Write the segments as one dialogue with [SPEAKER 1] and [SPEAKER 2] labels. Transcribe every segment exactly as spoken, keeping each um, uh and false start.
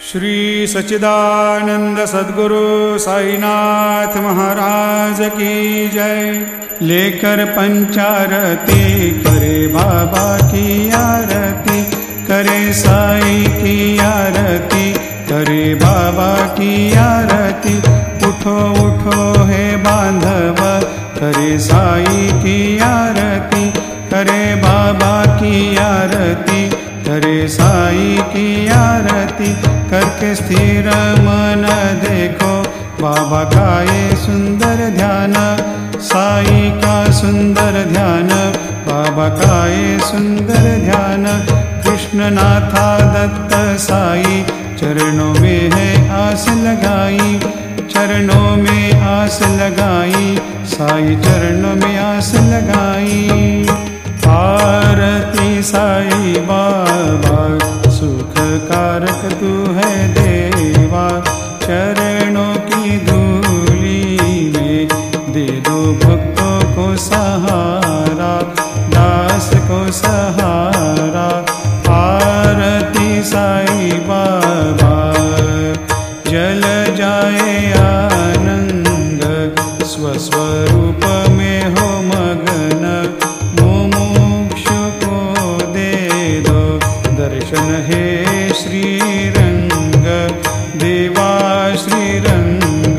[SPEAKER 1] श्री सच्चिदानंद सद्गुरु साईनाथ महाराज की जय। लेकर पंचारती करे बाबा की आरती, करे साई की आरती, करे बाबा की आरती। उठो उठो हे बांधव, करे साई की आरती, करे बाबा की आरती, करे साई की आरती। करके स्थिर मन देखो बाबा का ये सुंदर ध्यान, साई का सुंदर ध्यान, बाबा का ये सुंदर ध्यान। कृष्णनाथा दत्त साई चरणों में है आस लगाई, चरणों में आस लगाई, साई चरणों में आस लगाई। आरती साई बाबा सुख कारक तू है देवा, चरणों की धूली में दे दो भक्तों को सहारा, दास को सहारा। आरती साई बाबा जल जाए आनंद, स्वस्वरूप में हो मगन। मुमुक्षु को दे दो दर्शन हे श्रीरंग, देवा श्रीरंग।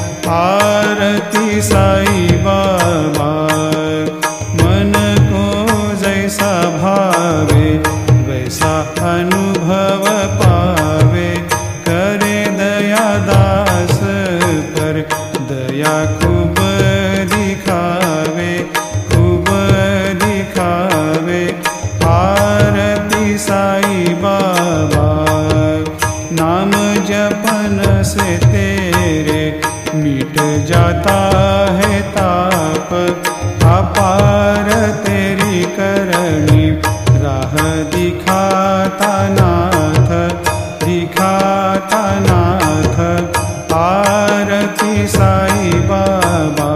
[SPEAKER 1] आरती साई बाबा मन को जैसा भावे वैसा अनुभव पावे। करे दया दास पर दया खूब दिखावे, खूब दिखावे। आरती साई बाबा नाम जपन से तेरे मिट जाता है ताप। अपार तेरी करनी राह दिखाता नाथ, दिखाता नाथ। आरती साई बाबा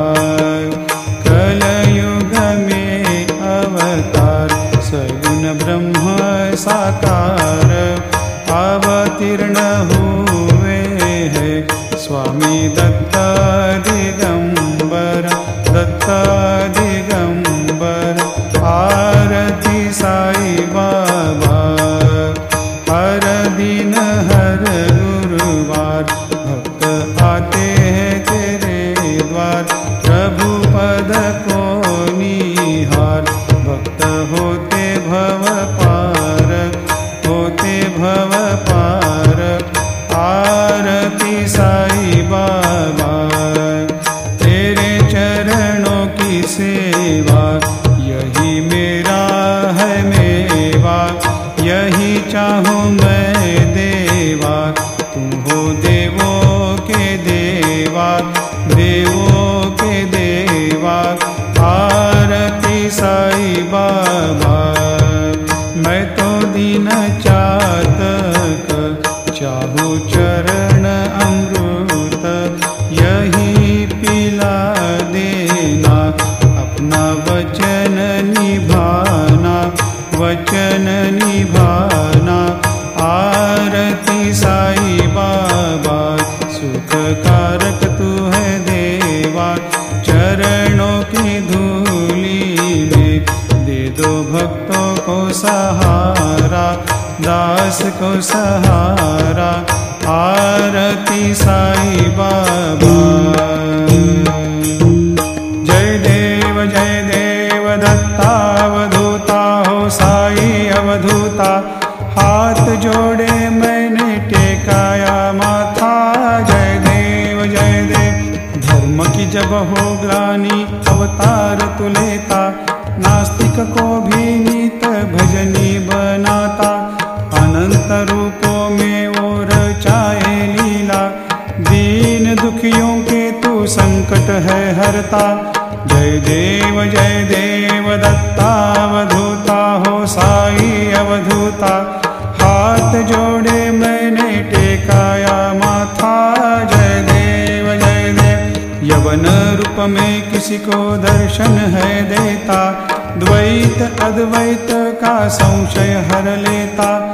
[SPEAKER 1] कलयुग में अवतार, सगुण ब्रह्म साकार। अवतीर्ण हुए हैं स्वामी दत्त दिगंबर, दत्त दिगंबर। आरती साई बाबा हर दिन हर गुरुवार भक्त आते हैं तेरे द्वार। प्रभु पद को निहार, भक्त होते भव पार, होते भव पार। आरती साई बाबा तेरे चरणों की सेवा, यही मेरा है मेवा, यही चाहूँ मैं देवा। तुम हो देवों के देवा, देवों के देवा। आरती साई बाबा मैं तो दीन चातक, चाहूँ चरण अमृत, यही पिला देना। अपना वचन निभाना, वचन निभाना। आरती साई बाबा सुख कारक तू है देवा, चरणों की धूली में दे दो भक्तों को सहारा, दास को सहारा। आरती साई बाबा जय देव जय देव दत्तावधूता हो साई अवधूता। हाथ जोड़े मैंने टेकाया माथा, जय देव जय देव। धर्म की जब हो ग्लानि अवतार तु लेता, नास्तिक को भी नित भजनी बनाता। अनंत रूपों में वो रचाए लीला, दीन दुखियों के तू संकट है हरता। जय देव जय देव दत्तावधूता हो साई अवधूता। हाथ जोड़े मैंने टेकाया माथा, जय देव जय देव। यवन रूप में किसी को दर्शन है देता, द्वैत अद्वैत का संशय हर लेता।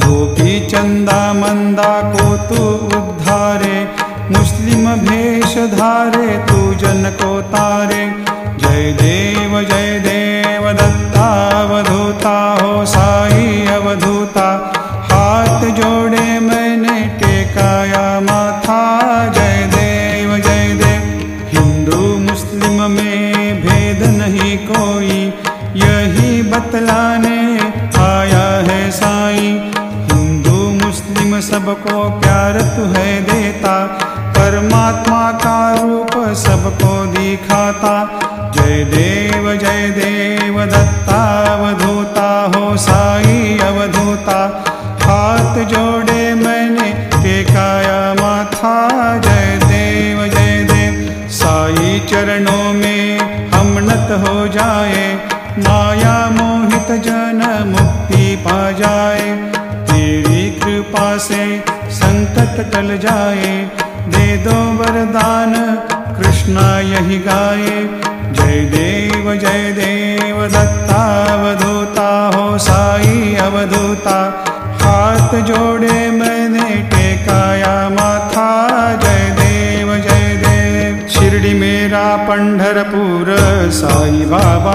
[SPEAKER 1] गोपी चंदा मंदा को तू उद्धारे, मुस्लिम भेष धारे तू जन को तारे। जय देव जय देव दत्तावधूता हो साई अवधूता, हाथ जोड़े मैंने टेकाया माथा। जय देव जय देव। हिंदू मुस्लिम में भेद नहीं कोई, यही बतलाने आया है साईं। हिंदू मुस्लिम सबको प्यार तू है देता, परमात्मा का रूप सबको दिखाता। जय देव जय देव दत्तावधूता हो साई अवधूता, हाथ जोड़े मैंने टेकाया माथा। जय देव जय देव। साई चरणों में हम नत हो जाए, माया मोहित जन मुक्ति पा जाए। तेरी कृपा से संकट टल जाए, दे दो वरदान कृष्णा यही गाए। जय देव जय देव दत्तावधूता हो साई अवधूता, हाथ जोड़े मैंने टेकाया माथा। जय देव जय देव। शिरडी मेरा पंढरपुर, साई बाबा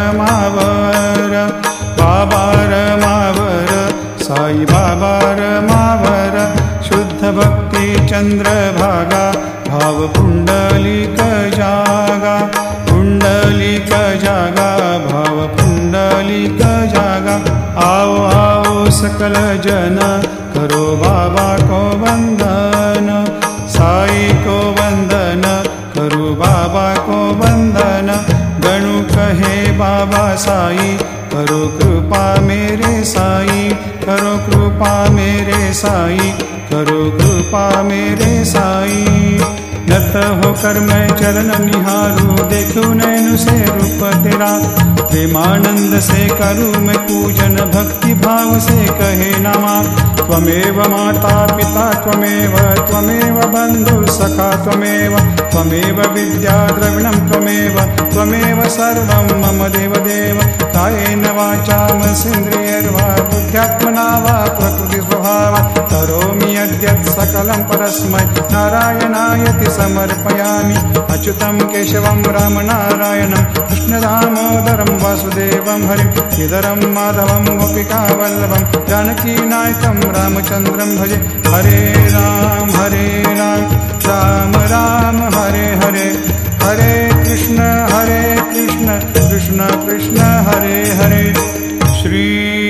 [SPEAKER 1] रमावर, बाबा रमावर, साई बाबा रमावर। शुद्ध भक्ति चंद्रभागा, भाव पुंडलिक जागा, पुंडलिक जागा, भाव पुंडलिक जागा। आओ आओ सकल जन, करो बाबा को वंदन, साई को वंदन, करो बाबा को वंदन। गणु कहे बाबा साई, करो कृपा मेरे साई, करो कृपा मेरे साई, करो कृपा मेरे साई। नत होकर मैं चरण निहारूं, देखूं नैन से रूप तेरा। प्रेमानंद से करूं मैं पूजन, भक्ति भाव से कहे नमा। त्वमेव माता पिता त्वमेव, त्वमेव बंधु सखा त्वमेव, त्वमेव विद्या द्रविणं त्वमेव, त्वमेव सर्वं मम देवदेव। कायेन वाचा मनसेन्द्रियैर्वा बुद्ध्यात्मना वा प्रकृति स्वभावात्, करोमि यद्यत् सकलं परस्मै नारायणायति समर्पयामि। अच्युतं केशवं रामनारायणं, कृष्णदामोदरं वासुदेवं हरिं, श्रीधरं माधवं गोपिकावल्लभं, जानकीनायकं रामचन्द्रं भजे। हरे राम हरे राम, राम राम हरे हरे, हरे कृष्ण हरे कृष्ण, कृष्ण कृष्ण हरे हरे। श्री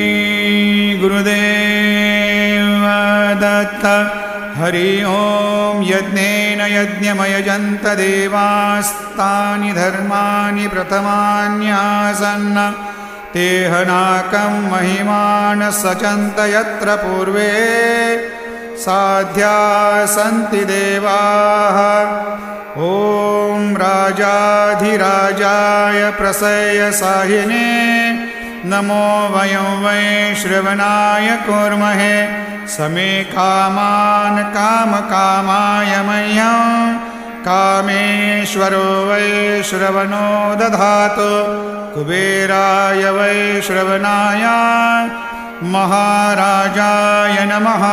[SPEAKER 1] गुरुदेव दत्त। हरि ओम। यज्ञेन यज्ञमयजन्त देवास्तानि धर्माणि प्रथमान्यासन्न, तेहनाकं महिमान सचन्त यत्र पूर्वे साध्या सन्ति देवाः। ॐ राजाधिराजाय प्रसयसाहिने, नमो वयं वै श्रवणाय कुर्महे। समे कामान् कामकामाय मह्यं, कामेश्वरो वै श्रवणो दधातु। कुबेराय वै श्रवणाय महाराजाय नमः।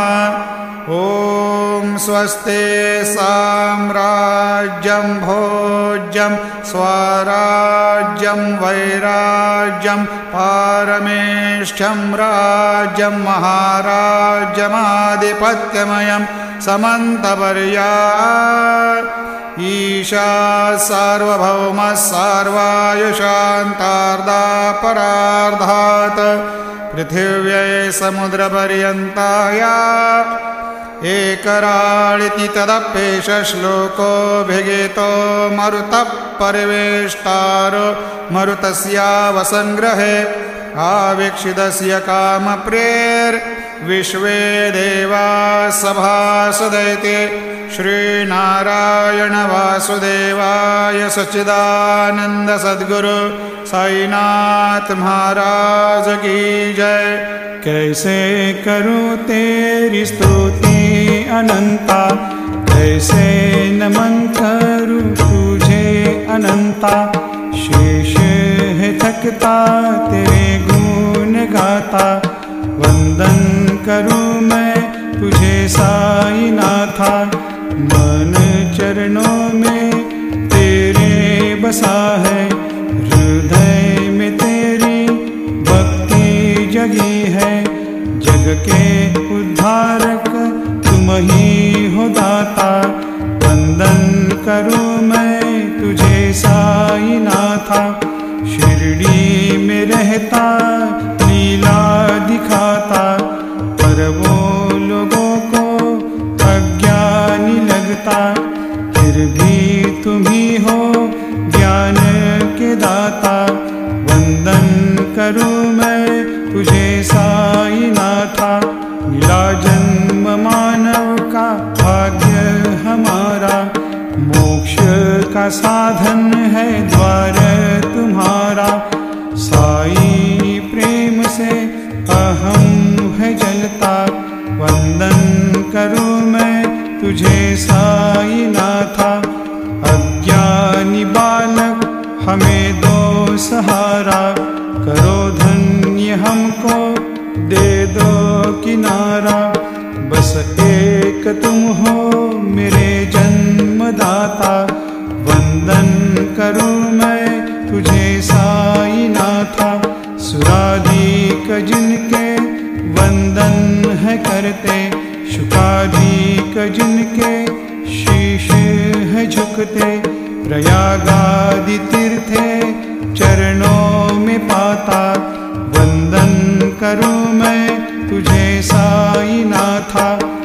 [SPEAKER 1] ॐ स्वस्ते साम्राज्यं भोज्यं स्वराज्यं वैराज्यं पारमेष्ठ्यं राज्यं महाराज्यमाधिपत्यमयं समन्तपर्या ईशा सार्वभौमः सर्वायुषान्तार्धापरार्धात् पृथिव्यै समुद्रपर्यन्ताया एकराळिति तदप्येष श्लोकोऽभिगीतो मरुतः परिवेष्टारो मरुतस्यावसंग्रहे आवीक्षितस्य कामप्रेर्विश्वे देवाः सभासदैते श्रीनारायण वासुदेवाय सच्चिदानंद सद्गुरु साईनाथ महाराज की जय। कैसे करूं तेरी स्तुति अनंता, कैसे नमन करूं तुझे अनंता। शेष है थकता तेरे गुण गाता, वंदन करूं मैं तुझे साई नाथा। मन चरणों में तेरे बसा है, हृदय में तेरी भक्ति जगी है। जग के उद्धारक तुम ही हो दाता, वंदन करूं मैं तुझे साई नाथा। शिरडी में रहता लीला दिखाता, पर वो लोगों को अज्ञानी लगता। फिर भी तुम ही हो ज्ञान के दाता, वंदन करूं मैं तुझे साई नाथा। मिला जन्म मानव का भाग्य हमारा, मोक्ष का साधन है द्वार तुम्हारा। साई प्रेम से अहम है जलता, वंदन करूं मैं तुझे साई नाथा। अज्ञानी बालक हमें दो सहारा, करो धन्य हमको दे दो किनारा। बस एक तुम हो मेरे जन्मदाता, वंदन करूं मैं तुझे साई नाथा। सुराधिक जिनके वंदन है करते, शुकाधिक जिनके शीश है झुकते। प्रयागादि तीर्थे चरणों में पाता, वंदन करूं मैं तुझे साई नाथा।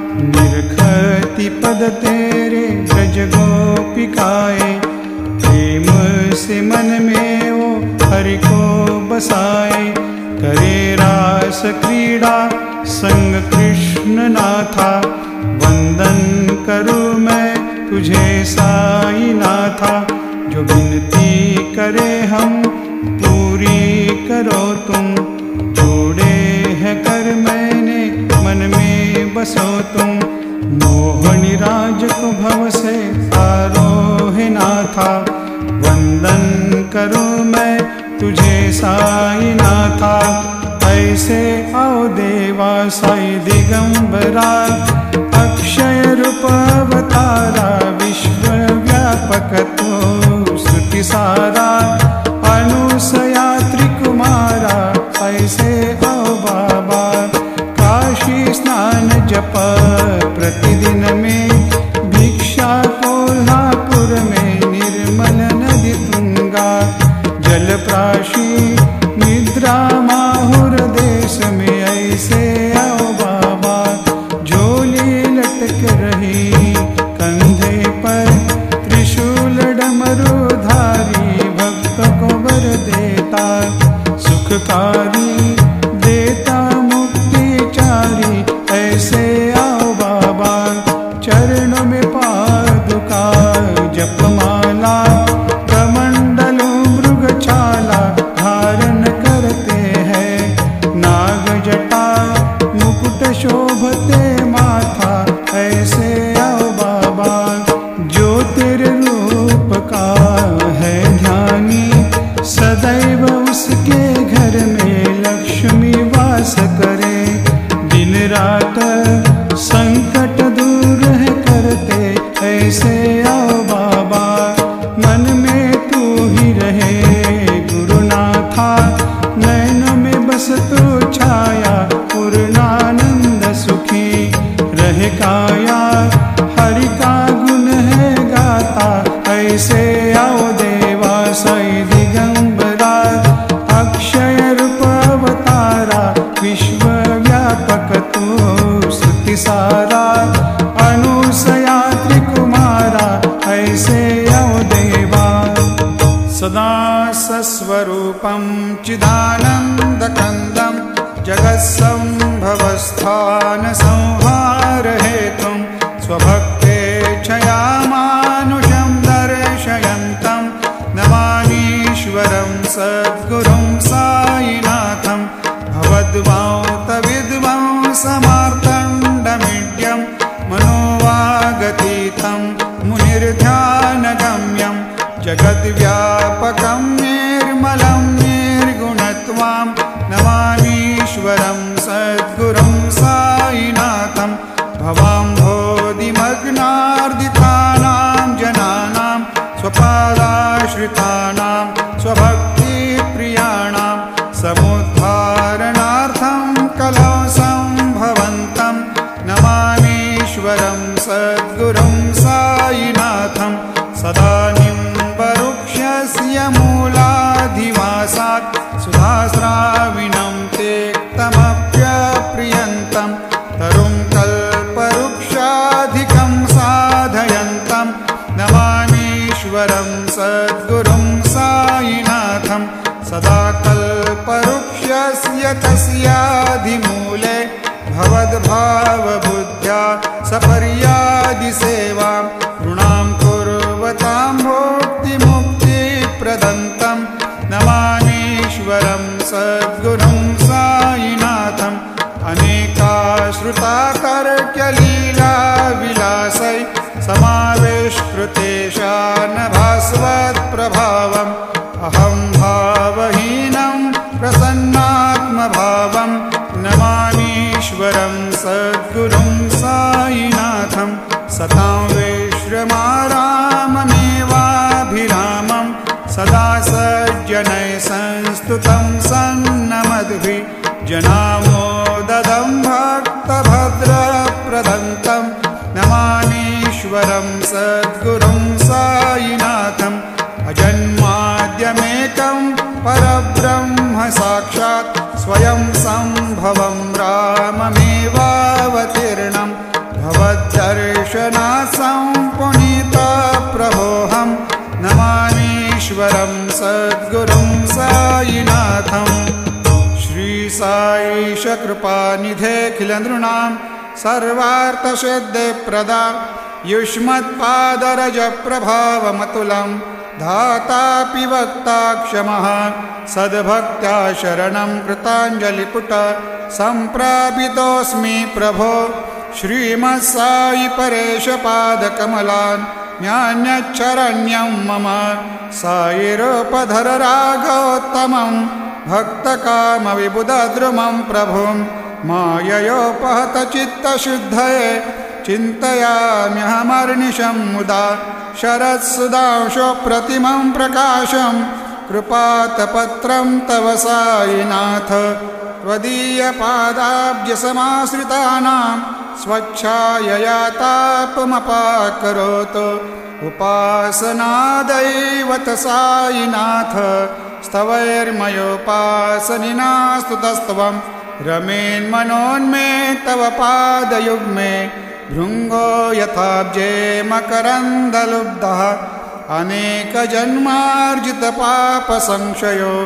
[SPEAKER 1] निरखती पद तेरे ब्रज गोपिकाए, प्रेम से मन में वो हरि को बसाए। करे रास क्रीड़ा संग कृष्ण नाथा, वंदन करूं मैं तुझे साई नाथा। जो विनती करे हम पूरी करो तुम, जोड़े है कर मैंने मन में बसो तुम। मोहनी राज को भव से आरोहे नाथा, वंदन करूं मैं तुझे साई नाथा। ऐसे आओ देवा साई दिगंबरा, अक्षय रूप अवतारा। विश्व व्यापक तो श्रुति सारा, अनुसया त्रिकुमारा। ऐसे आओ बाबा काशी स्नान जप प्रतिदिन में, भिक्षा कोल्हापुर में निर्मल नदी तुंगा। जलप्राशी निद्रा माहुर देश में, ऐसे आओ बाबा झोली लटक रही कंधे पर। त्रिशूल डमरूधारी भक्त को वर देता, सुखकारी देता मुक्तिचारी। ऐसे आओ बाबा चरणों में पादुका, जपमाला कमंडल मृगछाला धारण करते हैं। नाग जटा मुकुट शोभते माथा, ऐसे आओ बाबा जो तेरे रूप का है ध्यानी। सदैव उसके घर में लक्ष्मी वास करे, दिन रात संकट दूर है करते। ऐसे आओ बाबा मन में तू ही रहे गुरुनाथा, नैनों में बस तू छाया पूर्णानंद सुखी। रहे काया हरि का गुण है गाता, ऐसे आओ देवा साई दिगंबरा। अक्षय रूप अवतारा, विश्व व्यापक तू श्रुति सारा। अनुसया त्रिकुमारा, ऐसे आओ देवा। सदा सस्वरूपं चिदानन्दकन्दं, जगत्सम्भवस्थान संहार हेतुं। स्वभक्तेच्छया मानुषं दर्शयन्तं, नमामीश्वरं सद्गुरुं साईनाथं। भवद्वांतविद्वां समार्तण्डमीड्यं, मनोवागतीतं मुनिर्ध्यानगम्यं। जगद्व्यापकं निर्मलं निर्गुणत्वां, नमामीश्वरं सद्गुरुं साईनाथं। स्वयज्ञार्दितानां जनानां स्वपादाश्रितानां स्वभक्तिप्रियाणां समुद्धारणार्थं कलौ सम्भवन्तं नमामीश्वरं सद्गुरुं साईनाथं सदा निम्बवृक्षस्य मूलाधिवासात् सुधास्राविणं तेक्तमप्यप्रियन्तं तरुं कल्पवृक्षाधिकं साधयन्तं नमामीश्वरं सद्गुरुं साईनाथं सदा कल्पवृक्षस्य तस्याधिमूले भवद्भावबुद्ध्या सपर्यादिसेवां ऋणां कुर्वतां भोक्तिमुक्तिप्रदन्तं नमामीश्वरं सद्गुरुं साईनाथम् अनेकाश्रुतातर्क्यलीलाविलासै समावेशकृतेशानभास्वत्प्रभावम् अहं भावहीनं प्रसन्नात्मभावं नमामीश्वरं सद्गुरुं साईनाथं सतां विश्रमाराममेवाभिरामं सदा सज्जनैः संस्तुतं सन्नमद्भिः जनामोददं भक्तभद्रप्रदन्तं नमामीश्वरं सद्गुरुं साईनाथम् अजन्माद्यमेकं परब्रह्म साक्षात् स्वयं सम्भवं राममेवावतीर्णं भवद्दर्शनात् सम्पुनीतप्रभोऽहं नमामीश्वरं सद्गुरुं साईनाथम् श्री साईश कृपानिधेऽखिलनृणां सर्वार्थसिद्धे प्रदा युष्मत्पादरजप्रभावमतुलं धातापि वक्ता क्षमः सद्भक्त्या शरणं कृताञ्जलिपुट सम्प्रापितोऽस्मि प्रभो श्रीमत्साई परेशपादकमलान् न्यान्यच्छरण्यं मम साईरूपधर राघवोत्तमं भक्तकामविबुधद्रुमं प्रभुं माययोपहतचित्तशुद्धये चिन्तयाम्यहमर्निशं मुदा शरत्सुधांशोप्रतिमं प्रकाशं कृपातपत्रं तव साईनाथ त्वदीयपादाब्जसमाश्रितानां स्वच्छायया तापमपाकरोतु उपासनादैवत साईनाथ स्तवैर्मयोपासनिना स्तुतस्त्वं रमेन्मनोन्मे तव पादयुग्मे भृङ्गो यथाब्जे मकरन्दलुब्धः अनेकजन्मार्जितपापसंशयो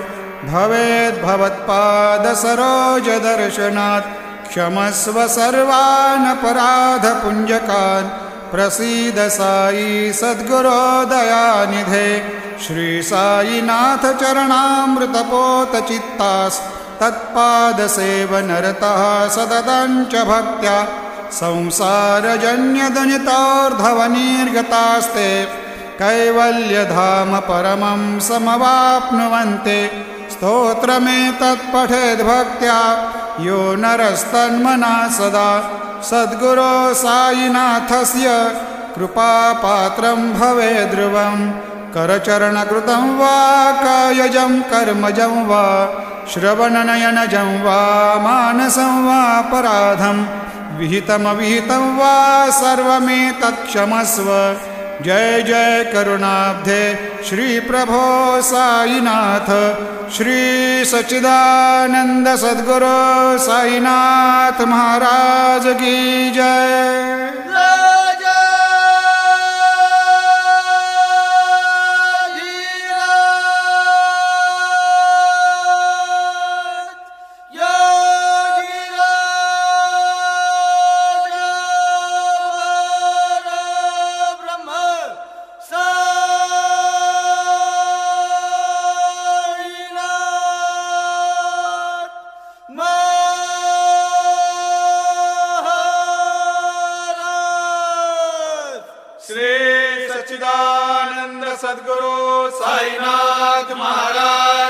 [SPEAKER 1] भवेद्भवत्पादसरोजदर्शनात् क्षमस्व सर्वानपराधपुञ्जकान् प्रसीद साई सद्गुरो दयानिधे श्री साईनाथ चरणामृतपोतचित्तास् तत्पादसेवनरतः सततं च भक्त्या संसारजन्यदुनितोर्धवनिर्गतास्ते कैवल्यधाम परमं समवाप्नुवन्ते स्तोत्रमेतत्पठेद्भक्त्या यो नरस्तन्मना सदा सद्गुरो साईनाथस्य कृपापात्रं भवेद्ध्रुवम् करचरणकृतं वा कायजं कर्मजं वा श्रवणनयनजं वा मानसं वा पराधं विहितमविहितं वा सर्वमेतत्क्षमस्व जय जय करुणाब्धे श्री प्रभो साईनाथ श्री सच्चिदानंद सद्गुरु साईनाथ महाराज की जय।
[SPEAKER 2] श्री सच्चिदानंद सद्गुरु साईनाथ महाराज